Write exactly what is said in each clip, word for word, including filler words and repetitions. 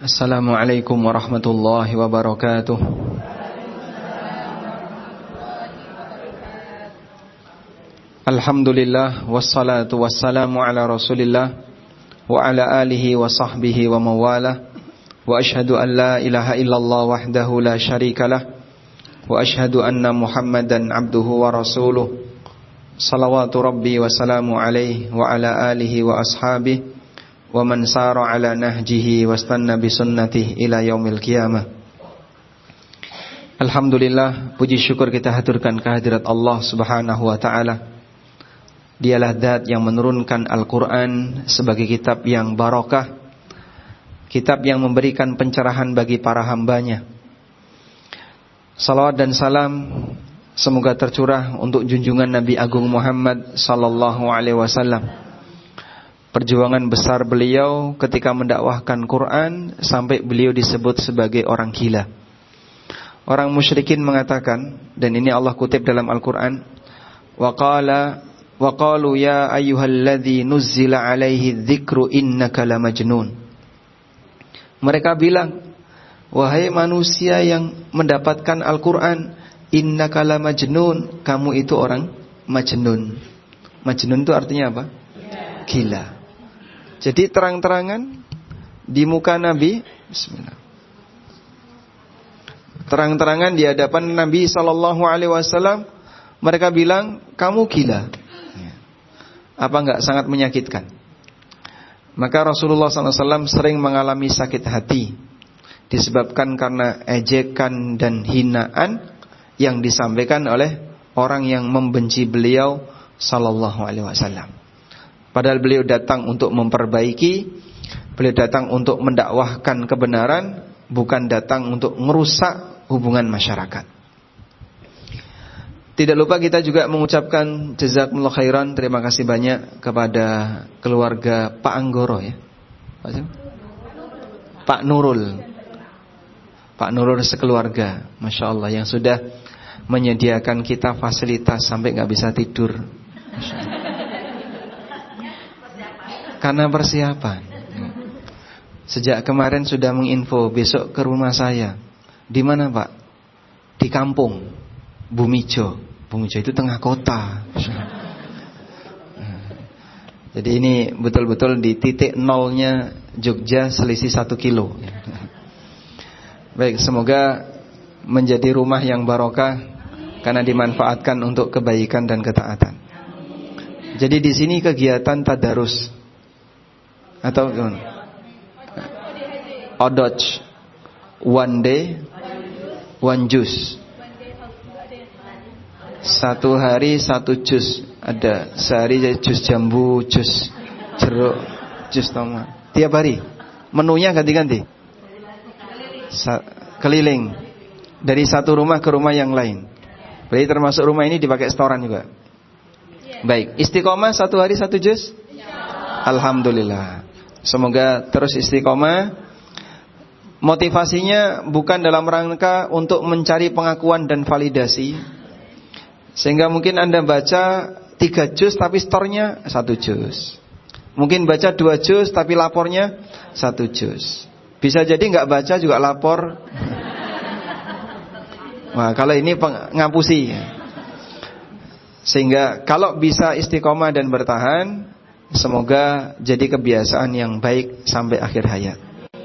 Assalamualaikum warahmatullahi wabarakatuh. Alhamdulillah wassalatu wassalamu ala Rasulillah wa ala alihi wa sahbihi wa mawalah. Wa ashhadu an la ilaha illallah wahdahu la syarikalah wa ashhadu anna Muhammadan abduhu wa rasuluh. Salawatu rabbi wa salamu alaihi wa ala alihi wa ashabihi wa man sara ala nahjihi wastanna bi sunnatihi ila yaumil qiyamah. Alhamdulillah, puji syukur kita haturkan kehadirat Allah Subhanahu wa taala. Dialah zat yang menurunkan Al-Qur'an sebagai kitab yang barakah, kitab yang memberikan pencerahan bagi para hambanya. Salawat dan salam semoga tercurah untuk junjungan Nabi Agung Muhammad sallallahu alaihi wasallam. Perjuangan besar beliau ketika mendakwahkan Quran sampai beliau disebut sebagai orang gila. Orang musyrikin mengatakan, dan ini Allah kutip dalam Al-Quran, wa qala wa qalu ya ayyuhalladzi nuzzila alaihi dzikru innaka lamajnun. Mereka bilang, wahai manusia yang mendapatkan Al-Quran, innaka lamajnun, kamu itu orang majnun. Majnun itu artinya apa? Gila. Jadi terang-terangan di muka Nabi, bismillah. Terang-terangan di hadapan Nabi sallallahu alaihi wasallam, mereka bilang, kamu gila. Apa enggak sangat menyakitkan? Maka Rasulullah sallallahu alaihi wasallam sering mengalami sakit hati disebabkan karena ejekan dan hinaan yang disampaikan oleh orang yang membenci beliau sallallahu alaihi wasallam. Padahal beliau datang untuk memperbaiki, beliau datang untuk mendakwahkan kebenaran, bukan datang untuk merusak hubungan masyarakat. Tidak lupa kita juga mengucapkan jazakumullah khairan, terima kasih banyak kepada keluarga Pak Anggoro ya. Pak Nurul. Pak Nurul sekeluarga, Masya Allah, yang sudah menyediakan kita fasilitas sampai gak bisa tidur. Masya Allah. Karena persiapan. Sejak kemarin sudah menginfo besok ke rumah saya. Di mana Pak? Di kampung Bumijo. Bumijo itu tengah kota. Jadi ini betul-betul di titik nolnya Jogja, selisih satu kilo. Baik, semoga menjadi rumah yang barokah karena dimanfaatkan untuk kebaikan dan ketaatan. Jadi di sini kegiatan tadarus atau Odoj, one day one juice. Satu hari satu jus. Ada sehari jus jambu, jus jeruk, jus tomat. Tiap hari menunya ganti-ganti. Sa- keliling dari satu rumah ke rumah yang lain. Berarti termasuk rumah ini dipakai setoran juga. Baik, istiqomah satu hari satu jus. Alhamdulillah. Semoga terus istiqomah. Motivasinya bukan dalam rangka untuk mencari pengakuan dan validasi, sehingga mungkin Anda baca tiga juz tapi stornya satu juz. Mungkin baca dua juz tapi lapornya satu juz. Bisa jadi nggak baca juga lapor. Wah, kalau ini ngapusi. Sehingga kalau bisa istiqomah dan bertahan, semoga jadi kebiasaan yang baik sampai akhir hayat.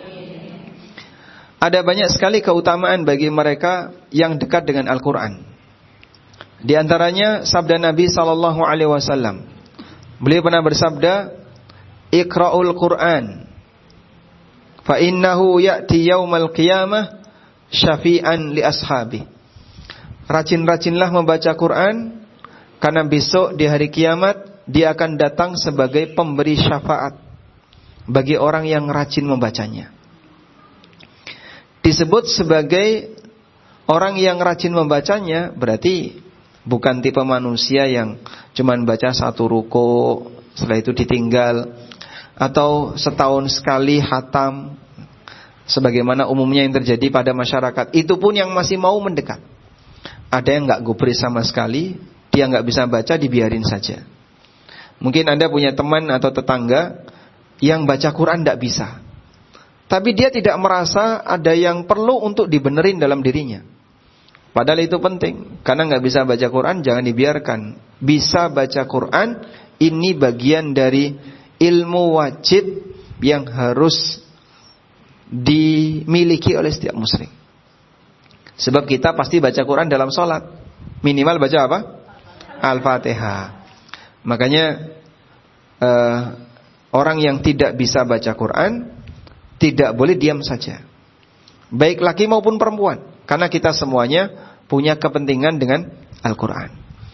Ada banyak sekali keutamaan bagi mereka yang dekat dengan Al-Quran. Di antaranya sabda Nabi sallallahu alaihi wasallam. Beliau pernah bersabda, "Iqra'ul Qur'an, fa innahu ya'ti yaumal qiyamah syafi'an li ashabi." Rajin-rajinlah membaca Quran, karena besok di hari kiamat dia akan datang sebagai pemberi syafaat bagi orang yang rajin membacanya. Disebut sebagai orang yang rajin membacanya, berarti bukan tipe manusia yang cuman baca satu ruko, setelah itu ditinggal, atau setahun sekali khatam, sebagaimana umumnya yang terjadi pada masyarakat. Itu pun yang masih mau mendekat. Ada yang gak gubris sama sekali, dia gak bisa baca, dibiarin saja. Mungkin Anda punya teman atau tetangga yang baca Quran tidak bisa. tapi dia tidak merasa ada yang perlu untuk dibenerin dalam dirinya. Padahal itu penting, karena nggak bisa baca Quran jangan dibiarkan. Bisa baca Quran ini bagian dari ilmu wajib yang harus dimiliki oleh setiap muslim. Sebab kita pasti baca Quran dalam sholat, minimal baca apa? Al-Fatihah. Makanya uh, orang yang tidak bisa baca Quran tidak boleh diam saja, baik laki maupun perempuan, karena kita semuanya punya kepentingan dengan Al-Quran.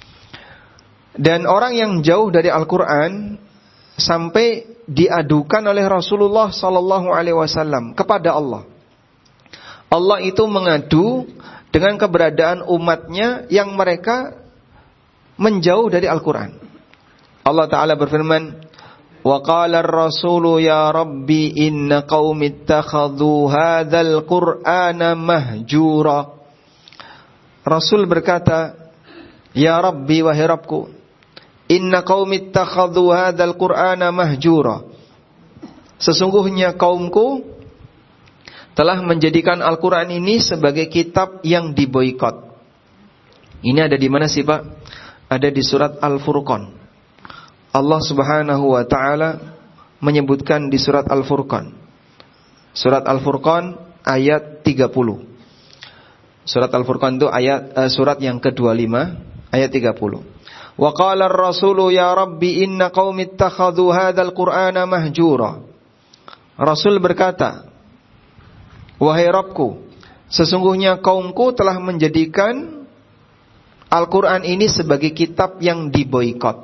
Dan orang yang jauh dari Al-Quran sampai diadukan oleh Rasulullah sallallahu alaihi wasallam kepada Allah. Allah itu mengadu dengan keberadaan umatnya yang mereka menjauh dari Al-Quran. Allah Ta'ala berfirman, wa qala ar-rasulu ya rabbi inna qaumi ittakhadhu hadzal qur'ana mahjura. Rasul berkata, ya Rabbi, wahai Rabbku, inna qaumi ittakhadhu hadzal qur'ana mahjura. Sesungguhnya kaumku telah menjadikan Al-Quran ini sebagai kitab yang diboikot. Ini ada di mana sih Pak? Ada di surat Al-Furqan. Allah Subhanahu wa ta'ala menyebutkan di surat Al-Furqan. Surat Al-Furqan ayat tiga puluh. Surat Al-Furqan itu ayat uh, surat yang ke dua puluh lima ayat tiga puluh. Wa qala ar-rasulu ya rabbi inna qaumi ittakhadhu hadzal qur'ana mahjura. Rasul berkata, wahai Rabbku, sesungguhnya kaumku telah menjadikan Al-Quran ini sebagai kitab yang diboikot.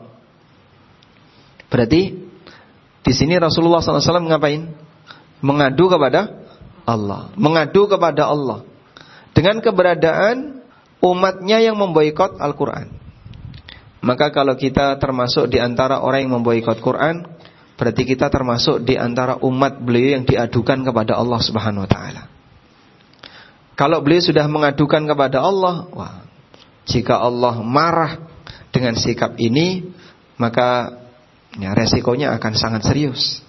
Berarti di sini Rasulullah shallallahu alaihi wasallam ngapain? Mengadu kepada Allah, mengadu kepada Allah dengan keberadaan umatnya yang memboikot Al-Quran. Maka kalau kita termasuk di antara orang yang memboikot Quran, berarti kita termasuk di antara umat beliau yang diadukan kepada Allah Subhanahu wa ta'ala. Kalau beliau sudah mengadukan kepada Allah, wah, jika Allah marah dengan sikap ini, maka ya, resikonya akan sangat serius.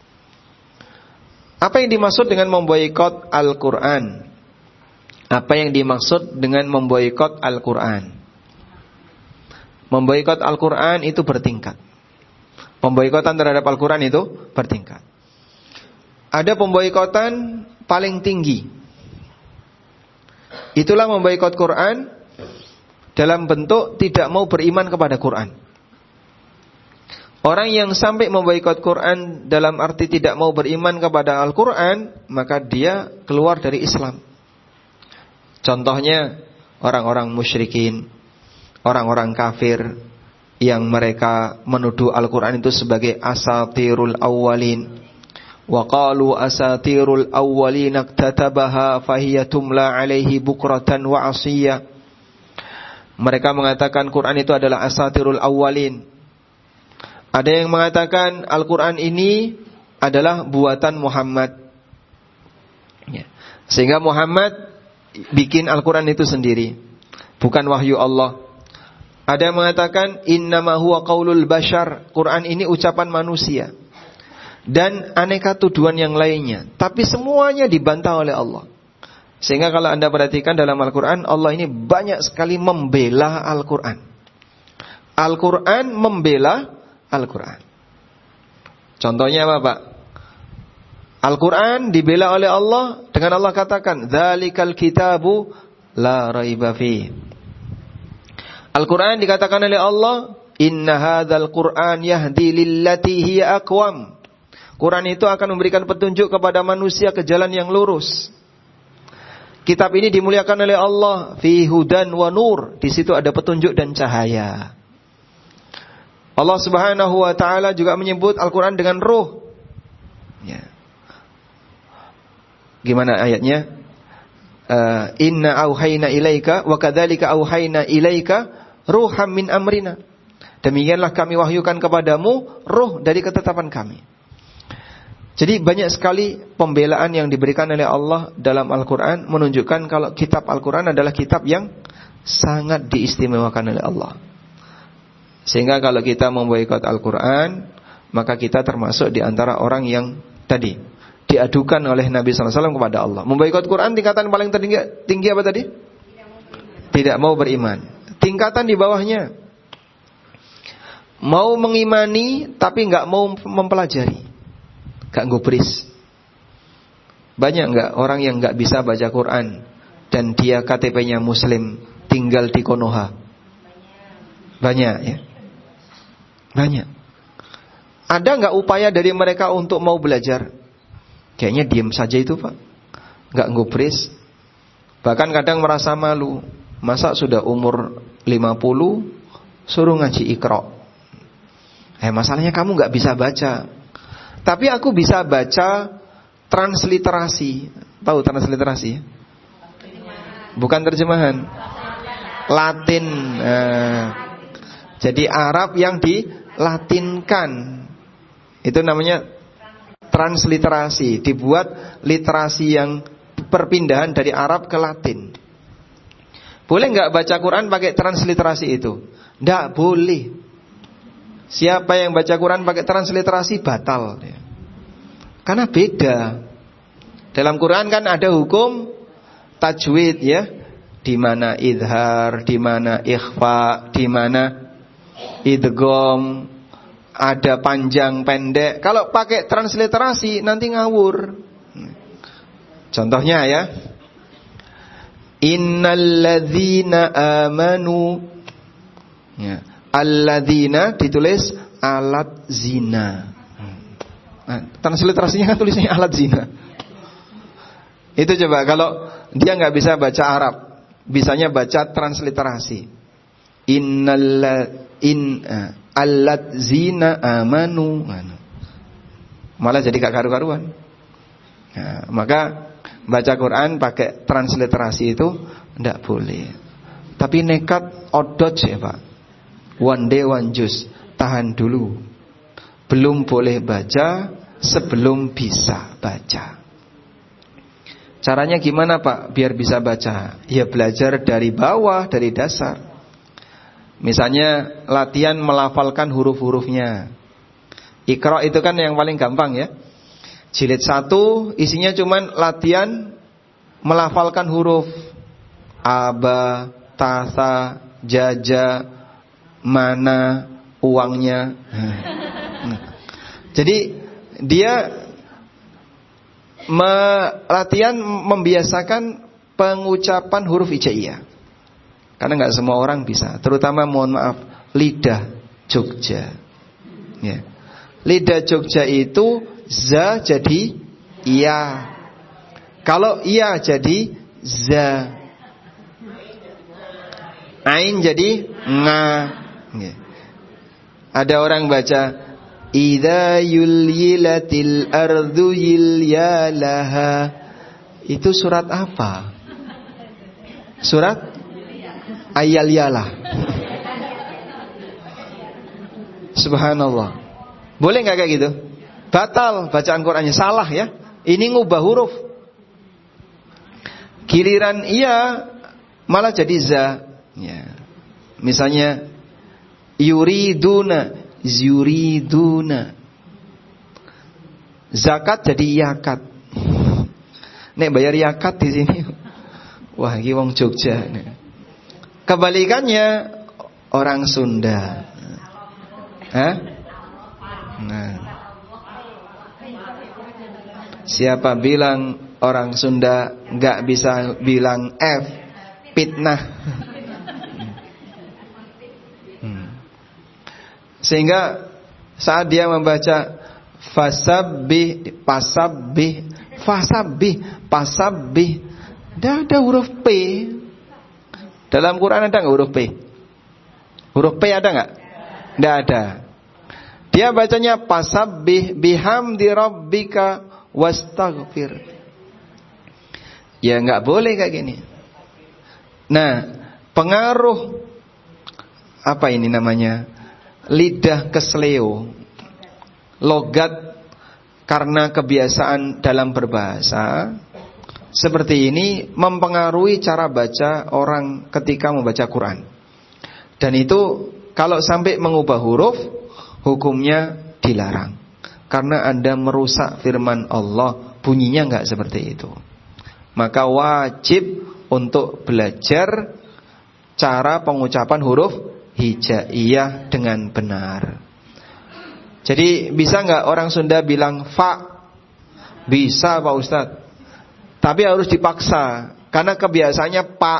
Apa yang dimaksud dengan memboikot Al-Quran? Apa yang dimaksud dengan memboikot Al-Quran? Memboikot Al-Quran itu bertingkat. Pemboikotan terhadap Al-Quran itu bertingkat. Ada pemboikotan paling tinggi. Itulah memboikot Quran dalam bentuk tidak mau beriman kepada Quran. Orang yang sampai memboikot Quran dalam arti tidak mau beriman kepada Al-Quran, maka dia keluar dari Islam. Contohnya orang-orang musyrikin, orang-orang kafir yang mereka menuduh Al-Quran itu sebagai asatirul awwalin. Wa qalu asatirul awwalin iktatabaha fahiya tumla alaihi bukratan wa asiyya. Mereka mengatakan Quran itu adalah asatirul awwalin. Ada yang mengatakan Al-Quran ini adalah buatan Muhammad, ya. Sehingga Muhammad bikin Al-Quran itu sendiri, bukan wahyu Allah. Ada yang mengatakan innama huwa qaulul bashar, Quran ini ucapan manusia. Dan aneka tuduhan yang lainnya. Tapi semuanya dibantah oleh Allah. Sehingga kalau Anda perhatikan dalam Al-Quran, Allah ini banyak sekali membela Al-Quran. Al-Quran membela Al-Quran. Contohnya apa Pak? Al-Quran dibela oleh Allah dengan Allah katakan dzalikal kitabu la raiba fi. Al-Quran dikatakan oleh Allah, inna hadzal Qur'an yahdi lillati hiya aqwam. Quran itu akan memberikan petunjuk kepada manusia ke jalan yang lurus. Kitab ini dimuliakan oleh Allah, fi hudan wa nur. Di situ ada petunjuk dan cahaya. Allah Subhanahu wa ta'ala juga menyebut Al-Quran dengan ruh. Ya. Gimana ayatnya? Uh, Inna auhayna ilaika wa kadzalika auhayna ilaika ruham min amrina. Demikianlah kami wahyukan kepadamu ruh dari ketetapan kami. Jadi banyak sekali pembelaan yang diberikan oleh Allah dalam Al-Quran, menunjukkan kalau kitab Al-Quran adalah kitab yang sangat diistimewakan oleh Allah. Sehingga kalau kita memboikot Al-Quran, maka kita termasuk di antara orang yang tadi diadukan oleh Nabi sallallahu alaihi wasallam kepada Allah. Memboikot Quran tingkatan paling tinggi, tinggi apa tadi? Tidak mau beriman. Tingkatan di bawahnya, mau mengimani tapi nggak mau mempelajari, nggak gubris. Banyak nggak orang yang nggak bisa baca Quran dan dia K T P-nya Muslim, tinggal di Konoha? Banyak ya, banyak. Ada nggak upaya dari mereka untuk mau belajar? Kayaknya diem saja itu Pak, nggak gubris. Bahkan kadang merasa malu. Masa sudah umur lima puluh suruh ngaji Iqra. Eh masalahnya kamu gak bisa baca. Tapi aku bisa baca transliterasi. Tahu transliterasi? Bukan terjemahan, Latin. Nah, jadi Arab yang dilatinkan, itu namanya transliterasi. Dibuat literasi yang perpindahan dari Arab ke Latin. Boleh nggak baca Quran pakai transliterasi itu? Nggak boleh. Siapa yang baca Quran pakai transliterasi batal. Karena beda. Dalam Quran kan ada hukum tajwid ya, di mana idhar, di mana ikhfa, di mana idgham, ada panjang pendek. Kalau pakai transliterasi nanti ngawur. Contohnya ya, innalladzina amanu ya, alladzina ditulis alat zina. Nah, transliterasinya kan tulisnya alat zina. Itu coba kalau dia nggak bisa baca Arab, bisanya baca transliterasi. Innalla in uh, alladzina amanu. Malah jadi gak karu-karuan. Nah, maka baca Quran pakai transliterasi itu tidak boleh. Tapi nekat odot ya Pak, one day one juice, tahan dulu. Belum boleh baca sebelum bisa baca. Caranya gimana Pak biar bisa baca? Ya belajar dari bawah, dari dasar. Misalnya latihan melafalkan huruf-hurufnya. Iqra itu kan yang paling gampang ya. Jilid satu isinya cuman latihan melafalkan huruf. Aba, tasa, jaja, mana, uangnya. Jadi dia latihan membiasakan pengucapan huruf hijaiyah. Karena nggak semua orang bisa. Terutama mohon maaf lidah Jogja ya. Lidah Jogja itu za jadi iya. Kalau iya jadi za. Ain jadi nga. Ada orang baca idza yulyilatil ardu yilyalaha. Itu surat apa? Surat Ayal-yalah. Subhanallah. Boleh nggak kayak gitu? Batal bacaan Qurannya, salah ya. Ini ngubah huruf. Giliran iya malah jadi za ya. Misalnya yuriduna, yuriduna. Zakat jadi yakat. Nek bayar yakat di sini. Wah, iki wong Jogja nek. Kebalikannya orang Sunda. Hah? Nah. Siapa bilang orang Sunda nggak bisa bilang F? Fitnah. Hmm. Sehingga saat dia membaca fasabbih, pasabbih, fasabbih, pasabbih, tidak ada huruf P. Dalam Quran ada nggak huruf P? Huruf P ada nggak? Tidak ada. Dia bacanya pasabbih bihamdi rabbika wastaghfir. Ya nggak boleh kayak gini. Nah, pengaruh apa ini namanya? Lidah kesleo, logat karena kebiasaan dalam berbahasa. Seperti ini mempengaruhi cara baca orang ketika membaca Quran. Dan itu kalau sampai mengubah huruf, hukumnya dilarang. Karena Anda merusak firman Allah bunyinya enggak seperti itu. Maka wajib untuk belajar cara pengucapan huruf hijaiyah dengan benar. Jadi bisa enggak orang Sunda bilang fa? Bisa Pak Ustadz. Tapi harus dipaksa karena kebiasaannya pak.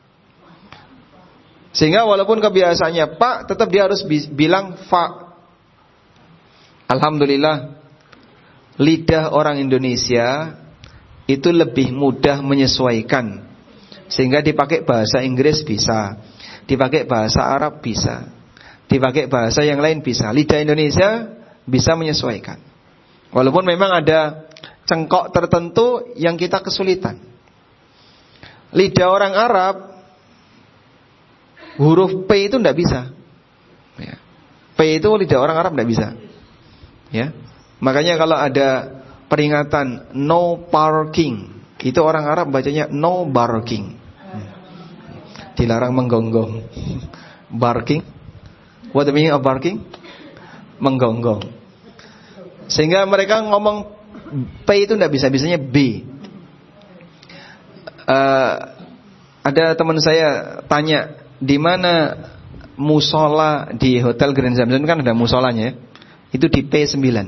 Sehingga walaupun kebiasaannya pak, tetap dia harus bilang fa. Alhamdulillah, lidah orang Indonesia itu lebih mudah menyesuaikan. Sehingga dipakai bahasa Inggris bisa, dipakai bahasa Arab bisa, dipakai bahasa yang lain bisa. Lidah Indonesia bisa menyesuaikan. Walaupun memang ada cengkok tertentu yang kita kesulitan. Lidah orang Arab, huruf P itu tidak bisa. P itu lidah orang Arab tidak bisa. Ya, makanya kalau ada peringatan no parking, itu orang Arab bacanya no barking. Dilarang menggonggong. Barking. What the meaning of barking? Menggonggong. Sehingga mereka ngomong P itu tidak bisa, bisanya B. Uh, ada teman saya tanya, di mana musola di Hotel Grand Zamzam kan ada musolanya ya? Itu di P sembilan.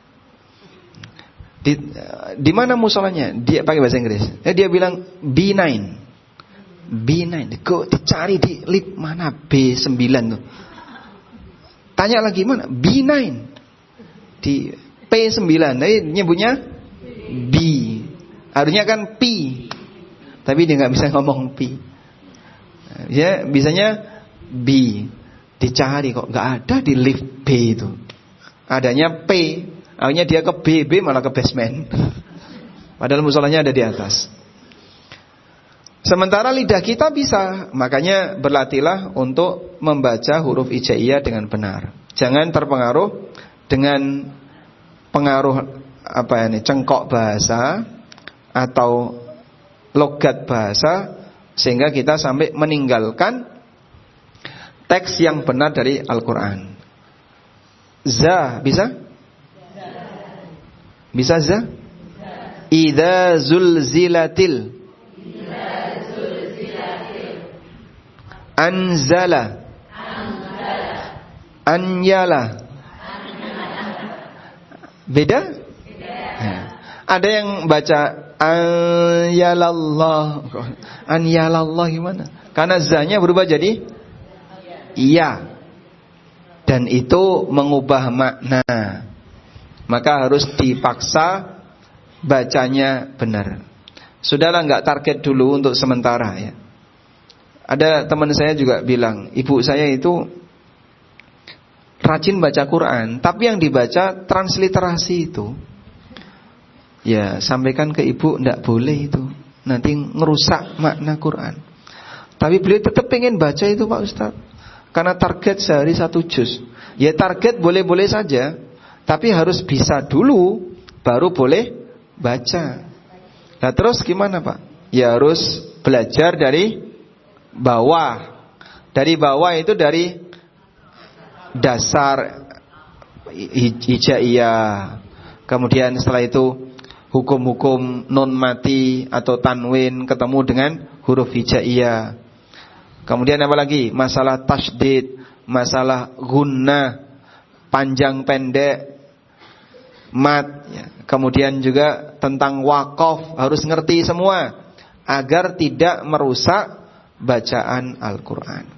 Di, di mana musolanya? Dia pakai bahasa Inggris. Eh, dia bilang B sembilan. B sembilan. Kok dicari di lift mana B sembilan tuh? Tanya lagi mana? B sembilan. Di P sembilan. Tapi nyebutnya B. Harusnya kan P. Tapi dia nggak bisa ngomong P. Ya, bisanya B. Dicari kok nggak ada di lift B itu. Adanya P. Akhirnya dia ke B, B malah ke basement. Padahal musolanya ada di atas. Sementara lidah kita bisa. Makanya berlatihlah untuk membaca huruf hijaiyah dengan benar. Jangan terpengaruh dengan pengaruh apa ini, cengkok bahasa atau logat bahasa, sehingga kita sampai meninggalkan teks yang benar dari Al-Quran. Za, bisa? Bisa za? Idza zulzilatil. Anzala. Anyala. Beda? Nah, ada yang baca anyalallah. Anyalallah gimana? Karena za-nya berubah jadi iya. Dan itu mengubah makna. Maka harus dipaksa bacanya benar. Sudahlah, enggak target dulu untuk sementara ya. Ada teman saya juga bilang, ibu saya itu rajin baca Quran, tapi yang dibaca transliterasi itu. Ya, sampaikan ke ibu, enggak boleh itu. Nanti ngerusak makna Quran. Tapi beliau tetap pengen baca itu Pak Ustaz. Karena target sehari satu juz. Ya target boleh-boleh saja, tapi harus bisa dulu, baru boleh baca. Nah terus gimana Pak? Ya harus belajar dari bawah. Dari bawah itu dari dasar hijaiyah. Kemudian setelah itu hukum-hukum nun mati atau tanwin ketemu dengan huruf hijaiyah. Kemudian apa lagi? Masalah tasydid, masalah gunnah, panjang pendek, mat ya. Kemudian juga tentang waqaf, harus ngerti semua agar tidak merusak bacaan Al-Quran.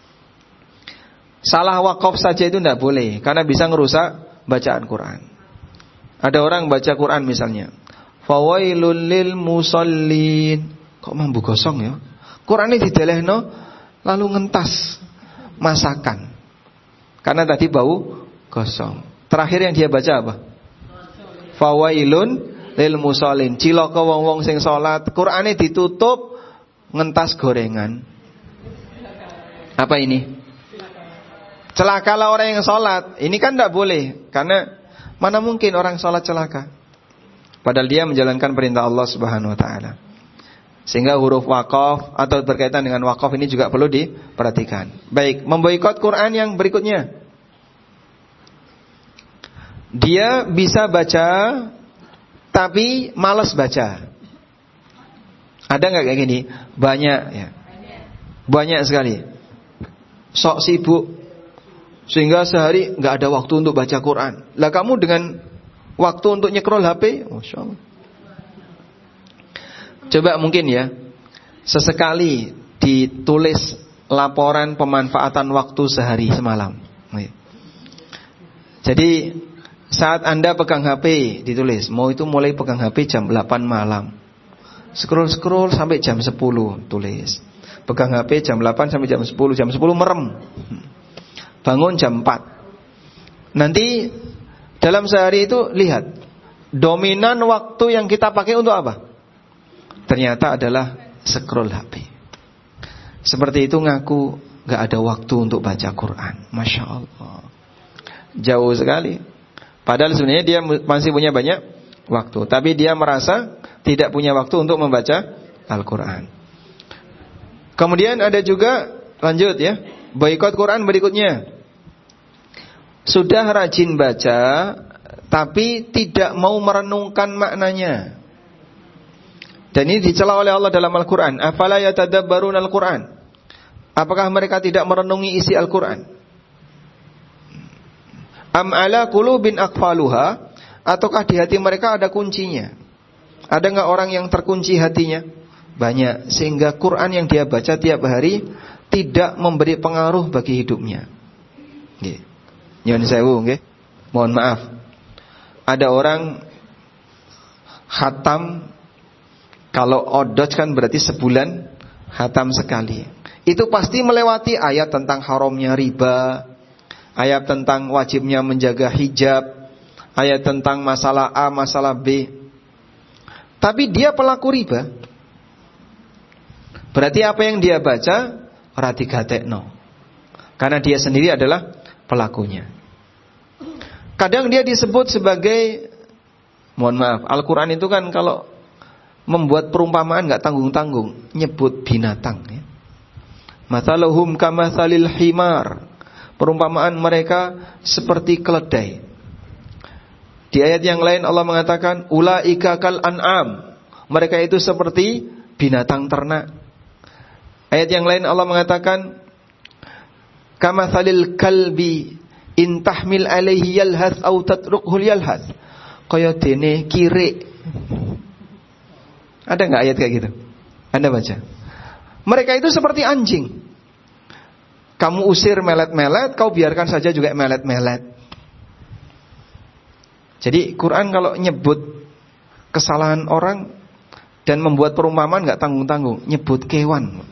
Salah waqaf saja itu tidak boleh, karena bisa merusak bacaan Quran. Ada orang baca Quran misalnya, fawailul lil musallin. Kok mambu gosong ya? Quran ini didelehno lalu ngentas masakan. Karena tadi bau gosong. Terakhir yang dia baca apa? Fawailun lil musallin. Cilaka wong-wong sing salat, Qur'ane ditutup ngentas gorengan. Apa ini? Celakalah orang yang salat. Ini kan tidak boleh, karena mana mungkin orang salat celaka. Padahal dia menjalankan perintah Allah Subhanahu wa taala. Sehingga huruf waqaf atau berkaitan dengan waqaf ini juga perlu diperhatikan. Baik, memboikot Quran yang berikutnya. Dia bisa baca tapi malas baca. Ada nggak kayak gini? Banyak ya. Banyak sekali. Sok sibuk sehingga sehari nggak ada waktu untuk baca Quran. Lah kamu dengan waktu untuk nyekrol H P, Masya Allah. Coba mungkin ya, sesekali ditulis laporan pemanfaatan waktu sehari semalam. Jadi saat Anda pegang H P ditulis, mau itu mulai pegang H P jam delapan malam. Scroll-scroll sampai jam sepuluh tulis. Pegang H P jam delapan sampai jam sepuluh, jam sepuluh merem. Bangun jam empat. Nanti dalam sehari itu lihat, dominan waktu yang kita pakai untuk apa? Ternyata adalah scroll H P. Seperti itu ngaku gak ada waktu untuk baca Quran. Masya Allah, jauh sekali. Padahal sebenarnya dia masih punya banyak waktu, tapi dia merasa tidak punya waktu untuk membaca Al-Quran. Kemudian ada juga, lanjut ya, boikot Quran berikutnya. Sudah rajin baca, tapi tidak mau merenungkan maknanya. Dan ini dicela oleh Allah dalam Al-Quran. Afala yatadabbarun Al-Quran. Apakah mereka tidak merenungi isi Al-Quran? Am ala qulubin aqfaluha. Ataukah di hati mereka ada kuncinya? Ada nggak orang yang terkunci hatinya? Banyak. Sehingga Quran yang dia baca tiap hari tidak memberi pengaruh bagi hidupnya. Nggih. Nyuwun sewu nggih. Mohon maaf. Ada orang khatam, kalau odot kan berarti sebulan khatam sekali. Itu pasti melewati ayat tentang haramnya riba, ayat tentang wajibnya menjaga hijab, ayat tentang masalah A, masalah B. Tapi dia pelaku riba. Berarti apa yang dia baca ora digatekno. Karena dia sendiri adalah pelakunya. Kadang dia disebut sebagai, mohon maaf, Al-Quran itu kan kalau membuat perumpamaan gak tanggung-tanggung, nyebut binatang ya. Mathaluhum kamathalil himar. Perumpamaan mereka seperti keledai. Di ayat yang lain Allah mengatakan ulaika kal an'am. Mereka itu seperti binatang ternak. Ayat yang lain Allah mengatakan kamathalil kalbi in tahmil alaihi yalhath au tatrukhu yalhath. Kaya dene kirik. Ada enggak ayat kayak gitu? Anda baca. Mereka itu seperti anjing. Kamu usir melet-melet, kau biarkan saja juga melet-melet. Jadi Quran kalau nyebut kesalahan orang dan membuat perumpamaan gak tanggung-tanggung, nyebut kewan.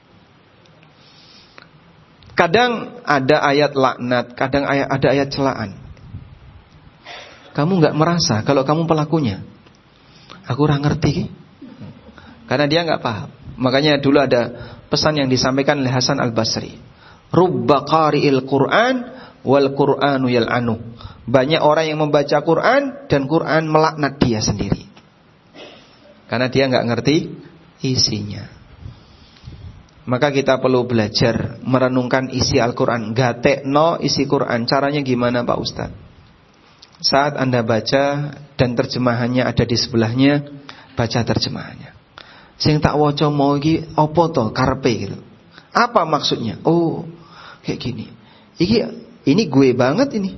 Kadang ada ayat laknat, kadang ada ayat celaan. Kamu gak merasa kalau kamu pelakunya. Aku kurang ngerti. Karena dia gak paham. Makanya dulu ada pesan yang disampaikan oleh Hasan Al-Basri. Rubba qari'il Qur'an wal Qur'anu yal'anu. Banyak orang yang membaca Quran dan Quran melaknat dia sendiri. Karena dia gak ngerti isinya. Maka kita perlu belajar merenungkan isi Al-Quran. Gatekno isi Quran. Caranya gimana Pak Ustaz? Saat Anda baca dan terjemahannya ada di sebelahnya, baca terjemahannya. Sing tak waca mau iki apa to karepe gitu. Apa maksudnya? Oh, kayak gini. Iki ini gue banget ini.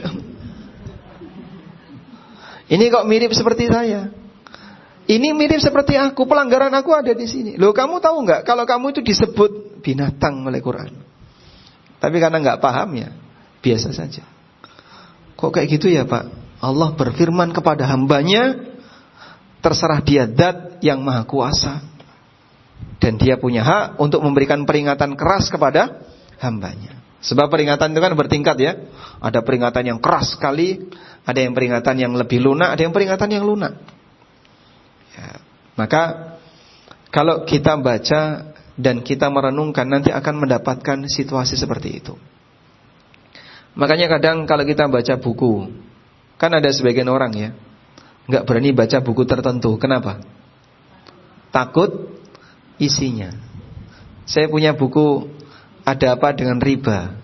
Ini kok mirip seperti saya. Ini mirip seperti aku, pelanggaran aku ada di sini. Loh, kamu tahu nggak kalau kamu itu disebut binatang oleh Quran? Tapi karena nggak paham ya, biasa saja. Kok kayak gitu ya Pak? Allah berfirman kepada hambanya, terserah dia zat yang maha kuasa. Dan dia punya hak untuk memberikan peringatan keras kepada hambanya. Sebab peringatan itu kan bertingkat ya. Ada peringatan yang keras sekali, ada yang peringatan yang lebih lunak, ada yang peringatan yang lunak ya. Maka kalau kita baca dan kita merenungkan, nanti akan mendapatkan situasi seperti itu. Makanya kadang kalau kita baca buku, kan ada sebagian orang ya gak berani baca buku tertentu. Kenapa? Takut isinya. Saya punya buku Ada Apa Dengan Riba.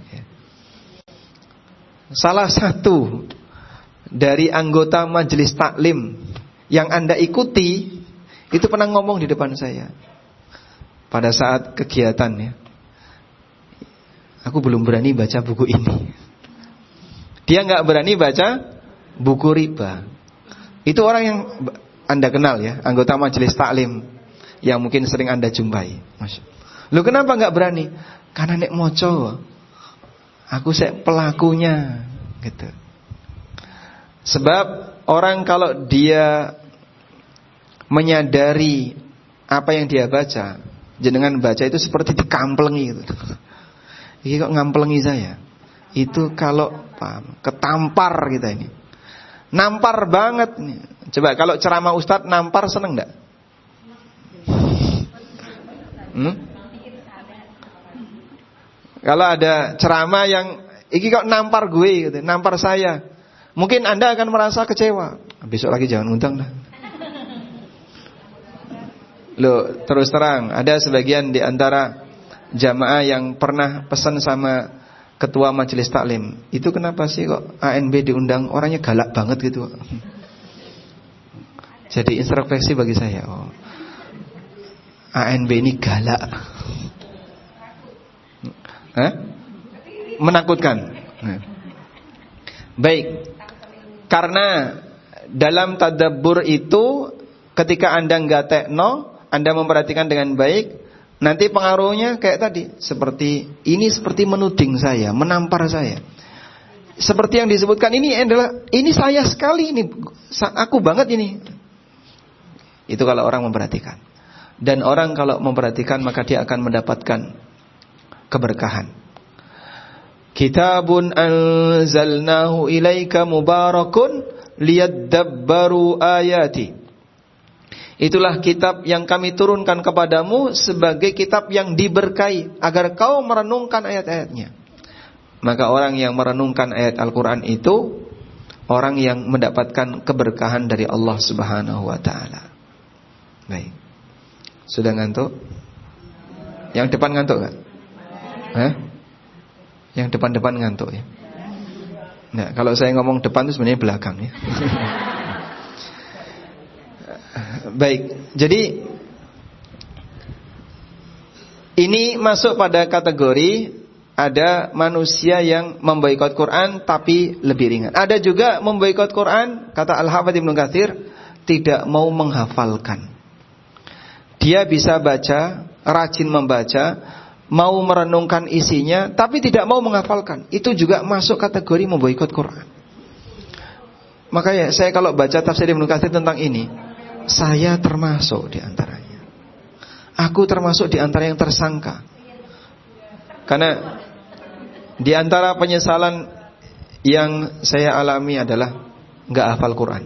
Salah satu dari anggota majelis taklim yang Anda ikuti itu pernah ngomong di depan saya pada saat kegiatan ya. Aku belum berani baca buku ini. Dia nggak berani baca buku riba. Itu orang yang Anda kenal ya, anggota majelis taklim yang mungkin sering Anda jumpai. Lu kenapa nggak berani? Karena nek moco, aku sek pelakunya, gitu. Sebab orang kalau dia menyadari apa yang dia baca, jenengan baca itu seperti dikamplengi gitu. Ini kok ngamplengi saya? Itu kalau paham, ketampar kita ini. Nampar banget nih. Coba kalau ceramah Ustadz nampar seneng enggak? Hmm? Kalau ada ceramah yang iki kok nampar gue gitu, nampar saya, mungkin Anda akan merasa kecewa. Besok lagi jangan undang dah. Loh, terus terang, ada sebagian di antara jamaah yang pernah pesan sama ketua majelis taklim, itu kenapa sih kok A N B diundang, orangnya galak banget gitu. Jadi introspeksi bagi saya, oh, A N B ini galak. Hah? Menakutkan. Baik. Karena dalam tadabbur itu ketika Anda enggak tekno, Anda memperhatikan dengan baik, nanti pengaruhnya kayak tadi, seperti ini, seperti menuding saya, menampar saya. Seperti yang disebutkan ini adalah, ini saya sekali, ini aku banget ini. Itu kalau orang memperhatikan. Dan orang kalau memperhatikan maka dia akan mendapatkan keberkahan. Kitabun anzalnahu ilaika mubarakun liyadabbaru ayati. Itulah kitab yang kami turunkan kepadamu sebagai kitab yang diberkahi agar kau merenungkan ayat-ayatnya. Maka orang yang merenungkan ayat Al-Quran itu orang yang mendapatkan keberkahan dari Allah Subhanahu wa ta'ala. Baik. Sudah ngantuk? Yang depan ngantuk kan? Hah? Yang depan-depan ngantuk ya? Nah, kalau saya ngomong depan itu sebenarnya belakang ya. Baik, jadi ini masuk pada kategori ada manusia yang memboikot Quran tapi lebih ringan. Ada juga memboikot Quran, kata Al-Hafidz Ibnu Katsir, tidak mau menghafalkan. Dia bisa baca, rajin membaca, mau merenungkan isinya, tapi tidak mau menghafalkan. Itu juga masuk kategori memboikot Quran. Makanya saya kalau baca tafsir Ibnu Katsir tentang ini, saya termasuk di antaranya. Aku termasuk di antara yang tersangka. Karena di antara penyesalan yang saya alami adalah enggak hafal Quran.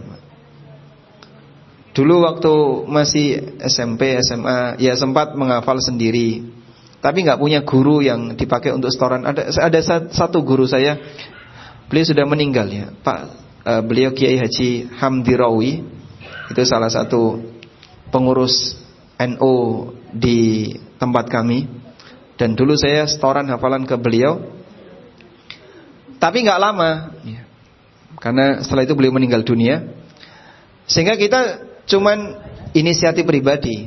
Dulu waktu masih S M P, S M A, ya sempat menghafal sendiri. Tapi enggak punya guru yang dipakai untuk setoran. Ada ada satu guru saya, beliau sudah meninggal ya, Pak. Uh, beliau Kiai Haji Hamdi Rawi. Itu salah satu pengurus N U di tempat kami. Dan dulu saya setoran hafalan ke beliau. Tapi gak lama ya. Karena setelah itu beliau meninggal dunia. Sehingga kita cuman inisiatif pribadi.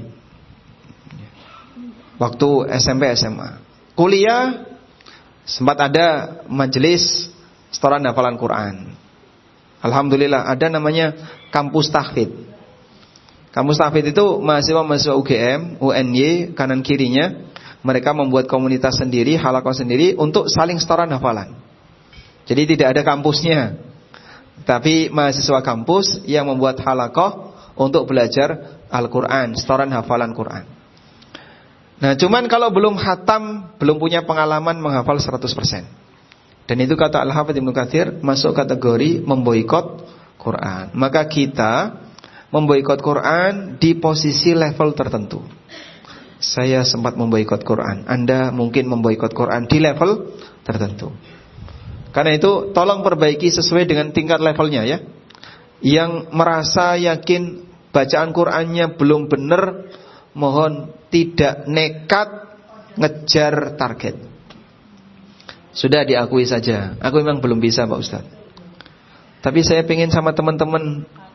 Waktu S M P S M A. Kuliah sempat ada majelis setoran hafalan Quran. Alhamdulillah ada namanya kampus tahfidz. Kampus tahfidz itu mahasiswa-mahasiswa U G M, U N Y, kanan kirinya mereka membuat komunitas sendiri, halaqah sendiri untuk saling setoran hafalan. Jadi tidak ada kampusnya, tapi mahasiswa kampus yang membuat halaqah untuk belajar Al-Quran, setoran hafalan Quran. Nah, cuman kalau belum khatam, belum punya pengalaman menghafal seratus persen. Dan itu kata Al-Hafidz Ibnu Katsir masuk kategori memboikot Quran. Maka kita memboikot Quran di posisi level tertentu. Saya sempat memboikot Quran, Anda mungkin memboikot Quran di level tertentu. Karena itu tolong perbaiki sesuai dengan tingkat levelnya ya. Yang merasa yakin bacaan Qurannya belum benar, mohon tidak nekat ngejar target. Sudah diakui saja, aku memang belum bisa Pak Ustadz. Tapi saya pengen sama teman-teman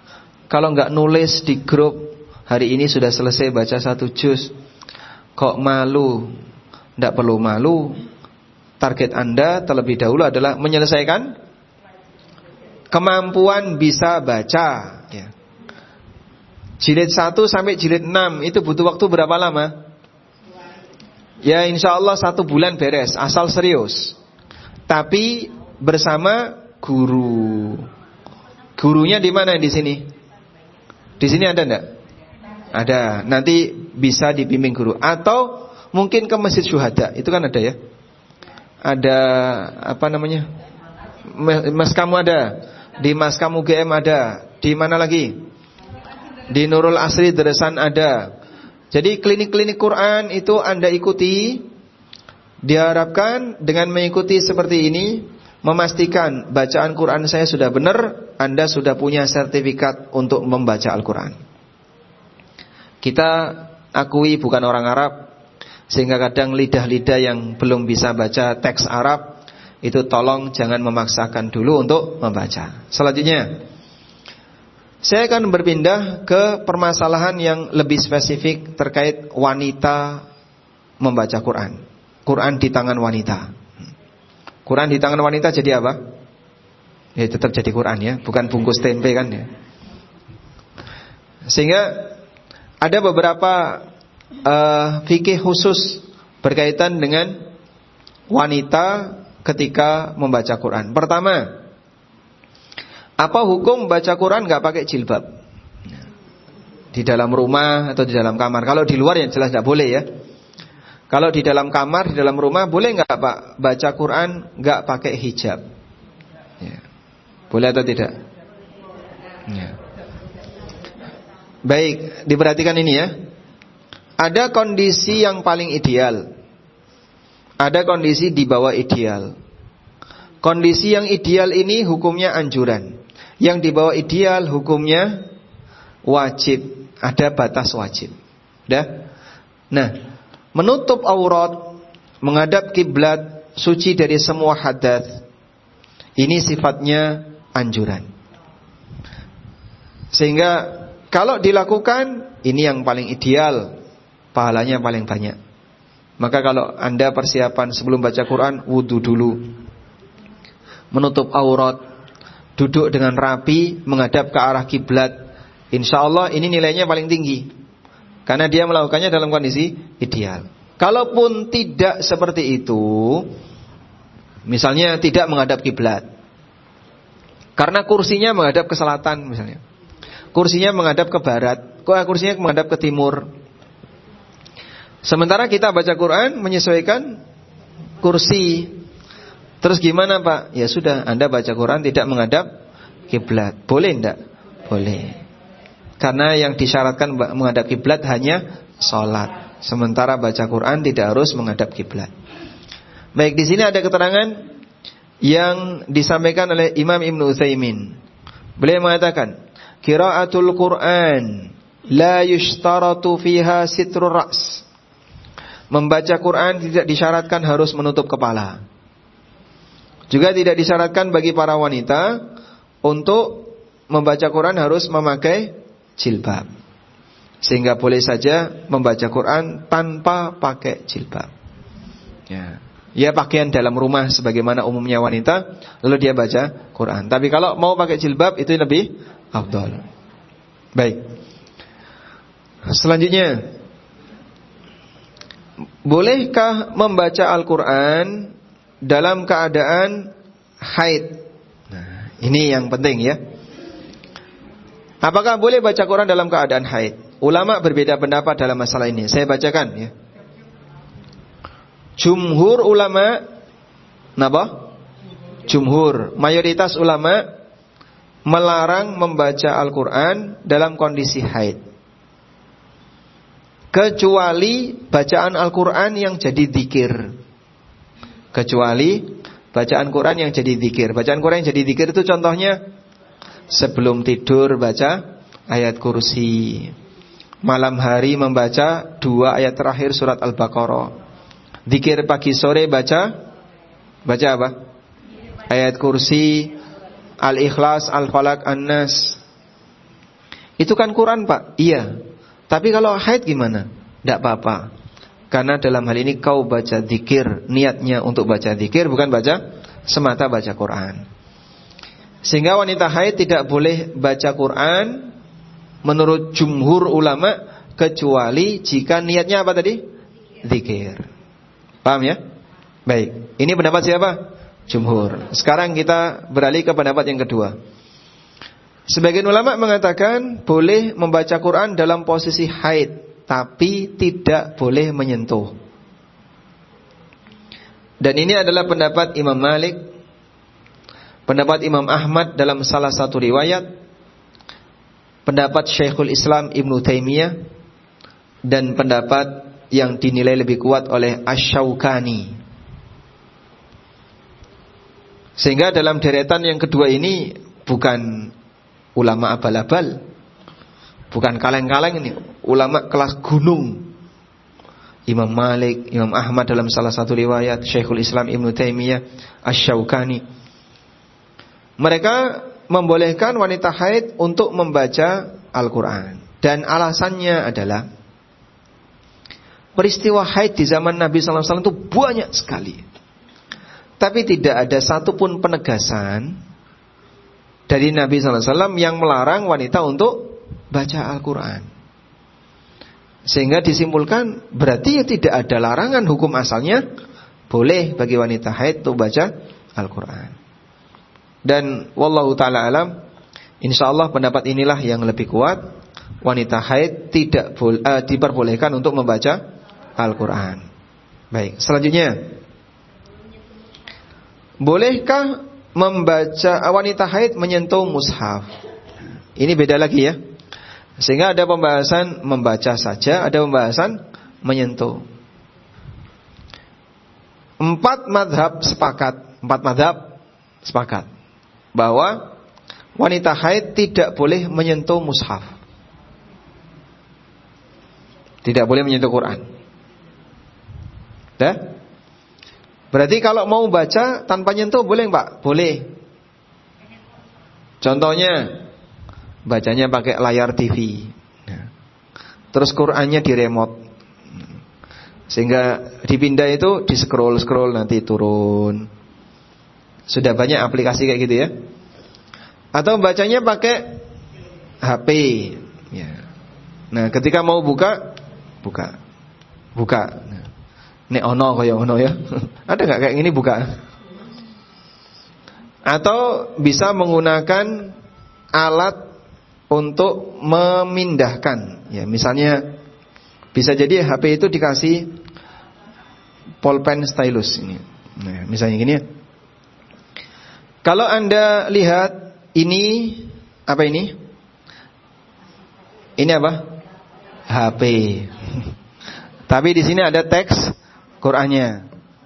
Kalau nggak nulis di grup, hari ini sudah selesai baca satu juz, kok malu? Tidak perlu malu. Target Anda terlebih dahulu adalah menyelesaikan kemampuan bisa baca, ya. Jilid satu sampai jilid enam itu butuh waktu berapa lama? Ya insya Allah satu bulan beres, asal serius. Tapi bersama guru. Gurunya di mana di sini? Di sini ada enggak? Ada. Nanti bisa dibimbing guru. Atau mungkin ke Masjid Syuhada, itu kan ada ya. Ada apa namanya? Mas kamu ada. Di Mas kamu G M ada. Di mana lagi? Di Nurul Asri Deresan ada. Jadi klinik-klinik Quran itu Anda ikuti. Diharapkan dengan mengikuti seperti ini, memastikan bacaan Quran saya sudah benar, Anda sudah punya sertifikat untuk membaca Al-Quran. Kita akui bukan orang Arab, sehingga kadang lidah-lidah yang belum bisa baca teks Arab, itu tolong jangan memaksakan dulu untuk membaca. Selanjutnya, saya akan berpindah ke permasalahan yang lebih spesifik terkait wanita membaca Quran. Quran di tangan wanita. Quran di tangan wanita jadi apa? Ya tetap jadi Quran ya, bukan bungkus tempe kan ya. Sehingga ada beberapa uh, fikih khusus berkaitan dengan wanita ketika membaca Quran. Pertama, apa hukum baca Quran gak pakai jilbab? Di dalam rumah atau di dalam kamar. Kalau di luar yang jelas gak boleh ya. Kalau di dalam kamar, di dalam rumah, boleh nggak Pak baca Quran nggak pakai hijab? Ya. Boleh atau tidak? Ya. Baik, diperhatikan ini ya. Ada kondisi yang paling ideal. Ada kondisi di bawah ideal. Kondisi yang ideal ini hukumnya anjuran. Yang di bawah ideal hukumnya wajib. Ada batas wajib. Udah? Nah, menutup aurat, menghadap kiblat, suci dari semua hadas, ini sifatnya anjuran. Sehingga kalau dilakukan, ini yang paling ideal, pahalanya paling banyak. Maka kalau Anda persiapan sebelum baca Quran, wudu dulu, menutup aurat, duduk dengan rapi, menghadap ke arah kiblat, insya Allah ini nilainya paling tinggi. Karena dia melakukannya dalam kondisi ideal. Kalaupun tidak seperti itu, misalnya tidak menghadap kiblat, karena kursinya menghadap ke selatan misalnya, kursinya menghadap ke barat, kursinya menghadap ke timur. Sementara kita baca Quran menyesuaikan kursi. Terus gimana Pak? Ya sudah, Anda baca Quran tidak menghadap kiblat. Boleh enggak? Boleh. Karena yang disyaratkan menghadap kiblat hanya sholat. Sementara baca Quran tidak harus menghadap kiblat. Baik, di sini ada keterangan yang disampaikan oleh Imam Ibnu Utsaimin. Beliau mengatakan, qiraatul Quran la yushtaratu fiha sitrur ra's. Membaca Quran tidak disyaratkan harus menutup kepala. Juga tidak disyaratkan bagi para wanita untuk membaca Quran harus memakai jilbab. Sehingga boleh saja membaca Quran tanpa pakai jilbab. Ya, ya pakaian dalam rumah sebagaimana umumnya wanita, lalu dia baca Quran. Tapi kalau mau pakai jilbab itu lebih afdal. Baik. Selanjutnya, bolehkah membaca Al-Quran dalam keadaan haid? Nah, ini yang penting ya. Apakah boleh baca Quran dalam keadaan haid? Ulama berbeda pendapat dalam masalah ini. Saya bacakan ya. Jumhur ulama, napa? Jumhur, mayoritas ulama melarang membaca Al-Quran dalam kondisi haid, kecuali bacaan Al-Quran yang jadi dzikir. Kecuali bacaan Quran yang jadi dzikir. Bacaan Quran yang jadi dzikir itu contohnya sebelum tidur baca ayat kursi, malam hari membaca dua ayat terakhir surat Al-Baqarah, dzikir pagi sore baca baca apa? Ayat kursi, Al-Ikhlas, Al-Falaq, An-Nas. Itu kan Quran Pak. Iya. Tapi kalau haid gimana? Tidak apa-apa. Karena dalam hal ini kau baca zikir, niatnya untuk baca zikir, bukan baca semata baca Quran. Sehingga wanita haid tidak boleh baca Quran menurut jumhur ulama, kecuali jika niatnya apa tadi? Zikir. Paham ya? Baik. Ini pendapat siapa? Jumhur. Sekarang kita beralih ke pendapat yang kedua. Sebagian ulama mengatakan boleh membaca Quran dalam posisi haid, tapi tidak boleh menyentuh. Dan ini adalah pendapat Imam Malik, pendapat Imam Ahmad dalam salah satu riwayat, pendapat Syekhul Islam Ibnu Taimiyah, dan pendapat yang dinilai lebih kuat oleh Asy-Syaukani. Sehingga dalam deretan yang kedua ini bukan ulama abal-abal, bukan kaleng-kaleng, ini ulama kelas gunung. Imam Malik, Imam Ahmad dalam salah satu riwayat, Syekhul Islam Ibnu Taimiyah, Asy-Syaukani. Mereka membolehkan wanita haid untuk membaca Al-Quran. Dan alasannya adalah peristiwa haid di zaman Nabi sallallahu alaihi wasallam itu banyak sekali, tapi tidak ada satupun penegasan dari Nabi sallallahu alaihi wasallam yang melarang wanita untuk baca Al-Quran. Sehingga disimpulkan berarti ya tidak ada larangan, hukum asalnya boleh bagi wanita haid untuk baca Al-Quran. Dan wallahu ta'ala alam, insyaallah pendapat inilah yang lebih kuat. Wanita haid tidak boleh, uh, diperbolehkan untuk membaca Al-Quran. Baik, selanjutnya, bolehkah membaca wanita haid menyentuh mushaf? Ini beda lagi ya. Sehingga ada pembahasan membaca saja, ada pembahasan menyentuh. Empat madhab sepakat, empat madhab sepakat bahwa wanita haid tidak boleh menyentuh mushaf, tidak boleh menyentuh Quran. Dah? Berarti kalau mau baca tanpa nyentuh boleh Pak? Boleh. Contohnya, bacanya pakai layar T V, terus Qurannya di remote, sehingga dipindah itu di scroll scroll nanti turun. Sudah banyak aplikasi kayak gitu ya. Atau bacanya pakai H P ya. Nah ketika mau buka, buka buka nek ono kaya ono ya. Ada gak kayak gini buka? Atau bisa menggunakan alat untuk memindahkan, ya misalnya bisa jadi H P itu dikasih pulpen stylus ini, nah, misalnya gini ya. Kalau Anda lihat ini apa ini? Ini apa? H P. Tapi di sini ada teks Qur'annya.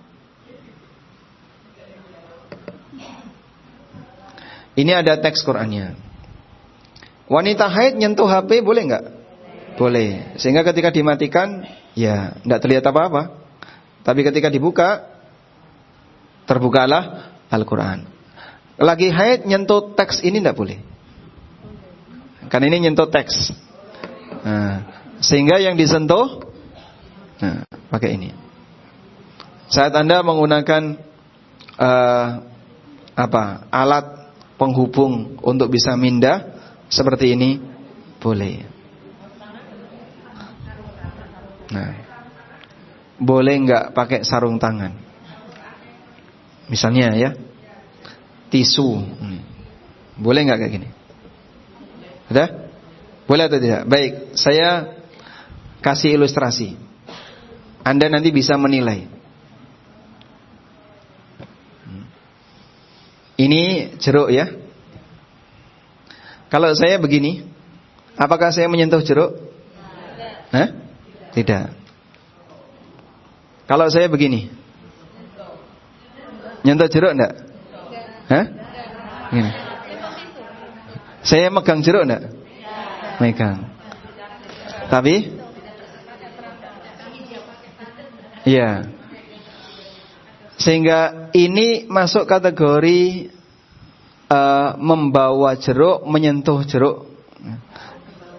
Ini ada teks Qur'annya. Wanita haid nyentuh H P boleh nggak? Boleh. Sehingga ketika dimatikan, ya nggak terlihat apa-apa. Tapi ketika dibuka, terbukalah Al-Quran. Lagi haid nyentuh teks ini nggak boleh. Kan ini nyentuh teks. Nah, sehingga yang disentuh, nah, pakai ini. Saat Anda menggunakan uh, apa alat penghubung untuk bisa mindah seperti ini boleh. Nah, boleh nggak pakai sarung tangan? Misalnya ya, tisu, boleh nggak kayak gini? Udah? Boleh atau tidak? Baik, saya kasih ilustrasi. Anda nanti bisa menilai. Ini jeruk ya. Kalau saya begini, apakah saya menyentuh jeruk? Hah? Tidak. Kalau saya begini, nyentuh jeruk enggak? Hah? Gini. Saya megang jeruk enggak? Megang. Tapi? Iya. Sehingga ini masuk kategori uh, membawa jeruk, menyentuh jeruk.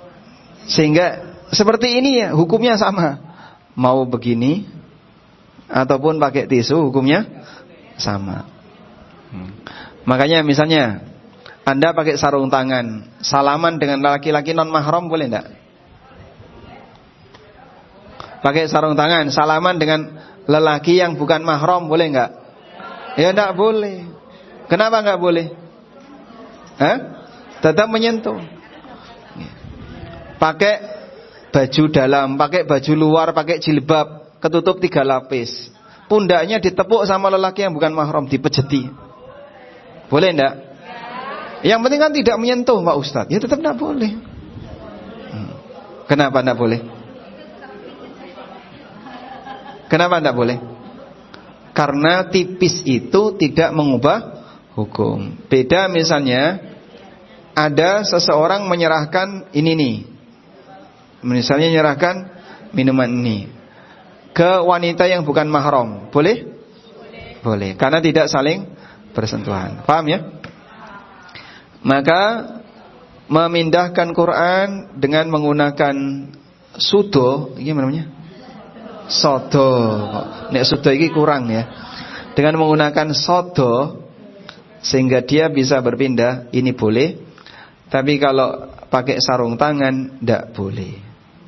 Sehingga seperti ini ya, hukumnya sama. Mau begini ataupun pakai tisu, hukumnya sama. hmm. Makanya misalnya Anda pakai sarung tangan, salaman dengan laki-laki non mahram boleh enggak? Pakai sarung tangan, salaman dengan lelaki yang bukan mahram boleh enggak? Ya enggak boleh. Kenapa enggak boleh? Hah? Tetap menyentuh. Pakai baju dalam, pakai baju luar, pakai jilbab, ketutup tiga lapis. Pundaknya ditepuk sama lelaki yang bukan mahram, dipejeti. Boleh enggak? Yang penting kan tidak menyentuh Pak Ustadz. Ya tetap enggak boleh. hmm. Kenapa enggak boleh? Kenapa enggak boleh? Karena tipis itu tidak mengubah hukum. Beda misalnya ada seseorang menyerahkan ini nih, misalnya menyerahkan minuman ini ke wanita yang bukan mahram, boleh? Boleh. Boleh, karena tidak saling bersentuhan. Paham ya? Maka memindahkan Quran dengan menggunakan sudo, ini namanya sodo. Nek sudo ini kurang ya. Dengan menggunakan sodo sehingga dia bisa berpindah, ini boleh. Tapi kalau pakai sarung tangan tidak boleh.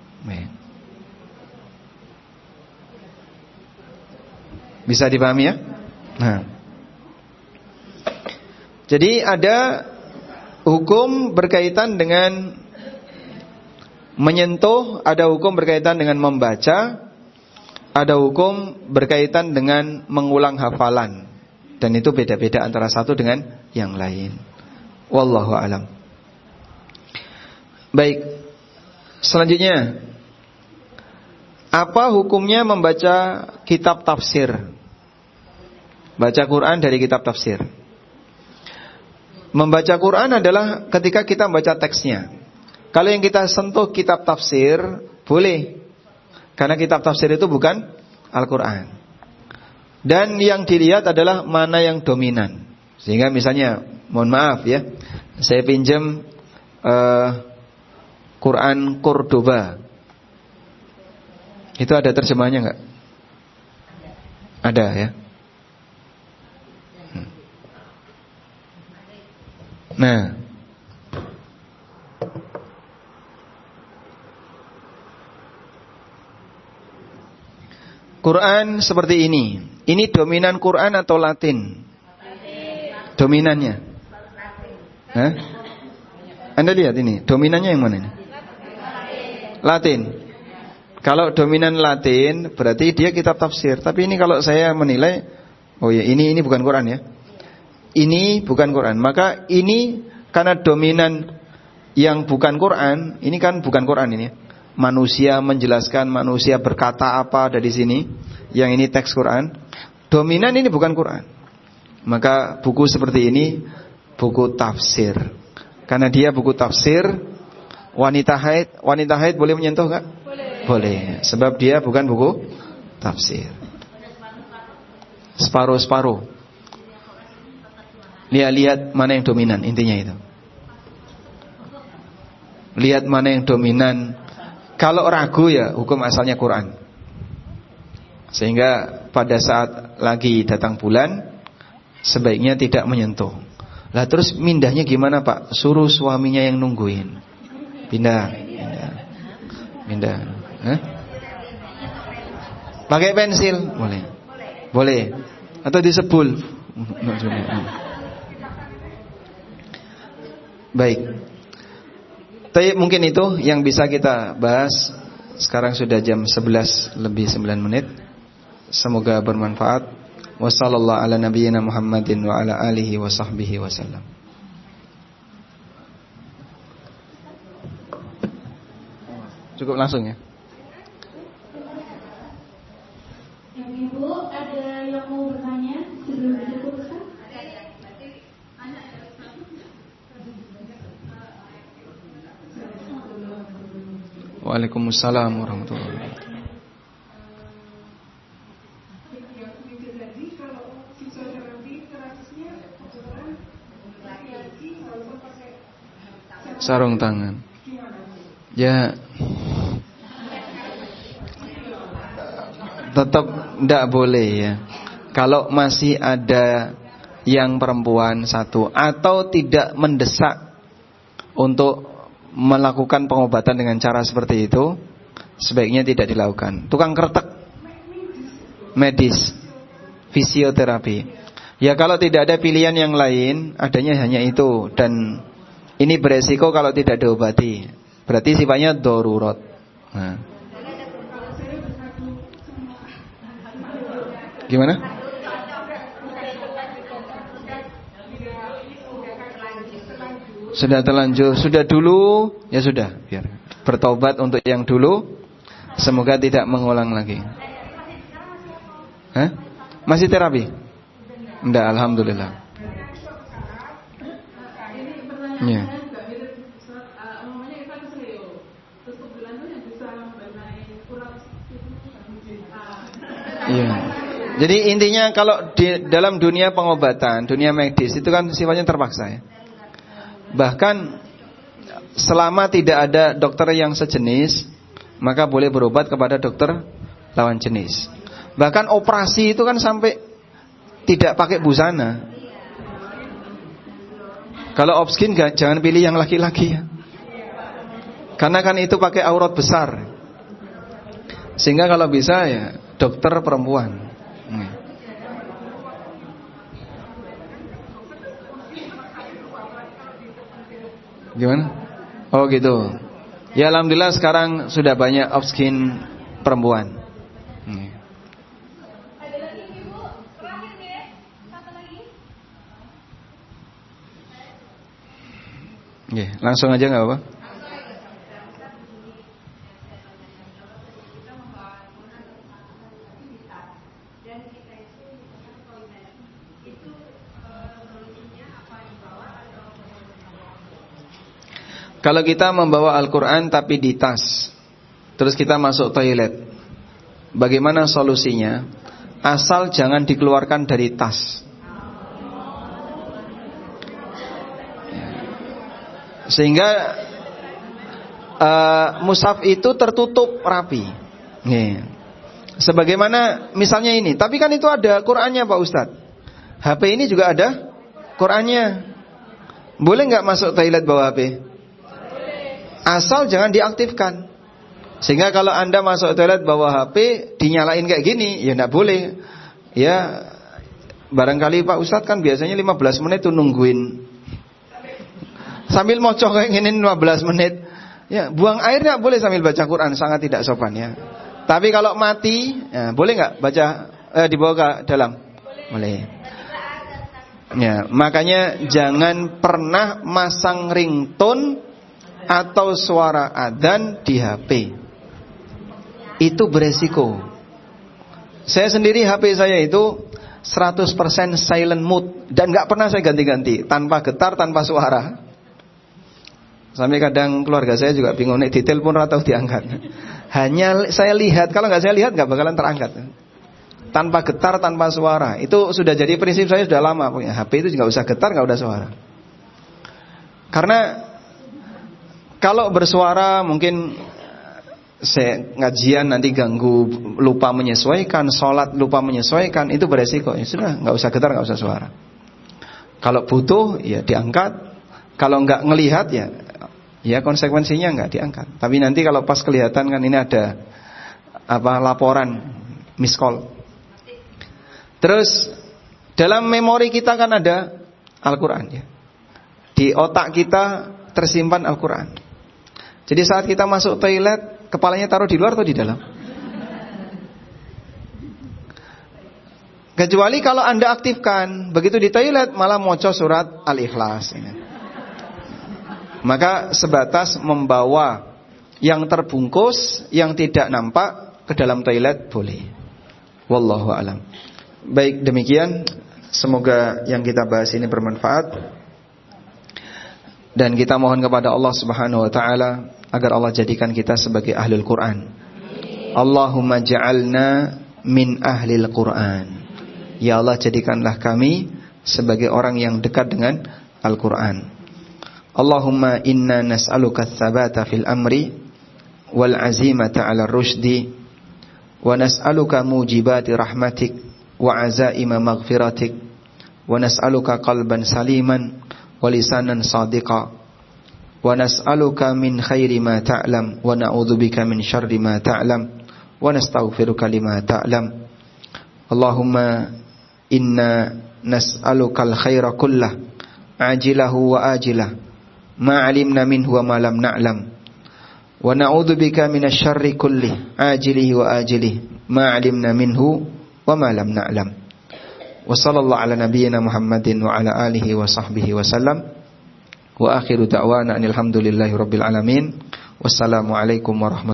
Bisa dipahami ya? Nah. Jadi ada hukum berkaitan dengan menyentuh, ada hukum berkaitan dengan membaca, ada hukum berkaitan dengan mengulang hafalan. Dan itu beda-beda antara satu dengan yang lain. Wallahu a'lam. Baik. Selanjutnya, apa hukumnya membaca kitab tafsir? Baca Quran dari kitab tafsir. Membaca Quran adalah ketika kita membaca teksnya. Kalau yang kita sentuh kitab tafsir, boleh. Karena kitab tafsir itu bukan Al-Quran. Dan yang dilihat adalah mana yang dominan. Sehingga misalnya, mohon maaf ya, saya pinjam uh, Quran Cordoba. Itu ada terjemahannya enggak? Ada ya. Nah, Quran seperti ini. Ini dominan Quran atau Latin? Dominannya. Hah? Anda lihat ini, dominannya yang mana ini? Latin. Kalau dominan Latin berarti dia kitab tafsir. Tapi ini kalau saya menilai, oh ya ini ini bukan Quran ya. Ini bukan Quran. Maka ini karena dominan yang bukan Quran, ini kan bukan Quran ini. Manusia menjelaskan, manusia berkata apa dari sini. Yang ini teks Quran. Dominan ini bukan Quran. Maka buku seperti ini buku tafsir. Karena dia buku tafsir, wanita haid, wanita haid boleh menyentuh enggak? Boleh. Boleh. Sebab dia bukan buku tafsir. Separuh-separuh. Lihat-lihat mana yang dominan, intinya itu. Lihat mana yang dominan. Kalau ragu ya hukum asalnya Quran. Sehingga pada saat lagi datang bulan sebaiknya tidak menyentuh. Lah terus mindahnya gimana Pak? Suruh suaminya yang nungguin. Pindah, pindah. Pindah. Hah? Pakai pensil boleh. Boleh. Atau disebul. Baik. Tapi mungkin itu yang bisa kita bahas. Sekarang sudah jam sebelas lebih sembilan menit. Semoga bermanfaat. Wassallallahu ala nabiyyina Muhammadin wa ala alihi wa sahbihi wasallam. Cukup langsung ya. Yang Ibu ada yang mau bertanya sebelum ditutup Ustaz? Waalaikumsalam warahmatullahi wabarakatuh. Sarung tangan. Ya, Tetap tidak boleh ya. Kalau masih ada yang perempuan satu atau tidak mendesak untuk melakukan pengobatan dengan cara seperti itu, sebaiknya tidak dilakukan. Tukang kretek, medis, fisioterapi. Ya kalau tidak ada pilihan yang lain, adanya hanya itu. Dan ini beresiko kalau tidak diobati. Berarti sifatnya darurat. Nah. Gimana? Sudah terlanjur, sudah dulu, ya sudah, biar bertobat untuk yang dulu. Semoga tidak mengulang lagi. Hah? Masih terapi? Enggak, alhamdulillah. Ya. Iya. Jadi intinya kalau di dalam dunia pengobatan, dunia medis itu kan sifatnya terpaksa ya. Bahkan selama tidak ada dokter yang sejenis, maka boleh berobat kepada dokter lawan jenis. Bahkan operasi itu kan sampai tidak pakai busana. Kalau obskin jangan pilih yang laki-laki ya. Karena kan itu pakai aurat besar. Sehingga kalau bisa ya dokter perempuan. Gimana? Oh gitu. Ya alhamdulillah sekarang sudah banyak obskin perempuan. Ada lagi Ibu? Terakhir nih, satu lagi. Oke, langsung aja nggak apa-apa. Kalau kita membawa Al-Quran tapi di tas, terus kita masuk toilet, bagaimana solusinya? Asal jangan dikeluarkan dari tas. Sehingga uh, mushaf itu tertutup rapi. Nih. Sebagaimana misalnya ini, tapi kan itu ada Qurannya Pak Ustadz. H P ini juga ada Qurannya. Boleh nggak masuk toilet bawa H P? Asal jangan diaktifkan. Sehingga kalau Anda masuk toilet bawa H P dinyalain kayak gini, ya enggak boleh. Ya barangkali Pak Ustadz kan biasanya lima belas menit tuh nungguin. Sambil mocok kayak gini lima belas menit. Ya, buang air enggak boleh sambil baca Quran, sangat tidak sopan ya. Tapi kalau mati, ya, boleh enggak baca eh, dibawa ke dalam? Boleh. Ya, makanya jangan pernah masang ringtone atau suara adzan di H P. Itu beresiko. Saya sendiri H P saya itu seratus persen silent mode dan gak pernah saya ganti-ganti, tanpa getar, tanpa suara. Sampai kadang keluarga saya juga bingung, nih ditelepon atau diangkat. Hanya saya lihat, kalau gak saya lihat gak bakalan terangkat. Tanpa getar, tanpa suara. Itu sudah jadi prinsip saya sudah lama punya. H P itu gak usah getar, gak usah suara. Karena kalau bersuara mungkin saya ngajian nanti ganggu, lupa menyesuaikan, sholat lupa menyesuaikan, itu beresiko. Ya sudah, nggak usah getar, nggak usah suara. Kalau butuh, ya diangkat. Kalau nggak ngelihat, ya, ya konsekuensinya nggak diangkat. Tapi nanti kalau pas kelihatan kan ini ada apa laporan miss call. Terus dalam memori kita kan ada Al-Quran ya. Di otak kita tersimpan Al-Quran. Jadi saat kita masuk toilet, kepalanya taruh di luar atau di dalam? Kecuali kalau Anda aktifkan, begitu di toilet malah moco surat Al-Ikhlas. Maka sebatas membawa yang terbungkus, yang tidak nampak ke dalam toilet boleh. Wallahu a'lam. Baik, demikian. Semoga yang kita bahas ini bermanfaat. Dan kita mohon kepada Allah Subhanahu wa taala agar Allah jadikan kita sebagai ahlul Quran. Allahumma ja'alna min ahlil Quran. Ya Allah, jadikanlah kami sebagai orang yang dekat dengan Al-Quran. Allahumma inna nas'aluka ats-tsabata fil amri wal azimata 'ala rusydi wa nas'aluka mujibati rahmatik wa azaima maghfiratik, wa nas'aluka qalban saliman wa lisanan sadiqa, wa nas'aluka min khairi ma ta'lam wa na'udzubika min syarri ma ta'lam wa nastaghfiruka lima ta'lam. Allahumma inna nas'aluka al-khaira kullah ajilahu wa ajilah ma 'alimna minhu wa ma lam na'lam, wa na'udzubika minasy syarri kulli ajilihi wa ajilihi ma 'alimna minhu wa ma lam na'lam. Wa sallallahu ala nabiyyina Muhammadin wa ala alihi wa sahbihi wa sallam. Wa akhiru da'wana alhamdulillahi rabbil alamin. Wassalamu alaikum warahmatullahi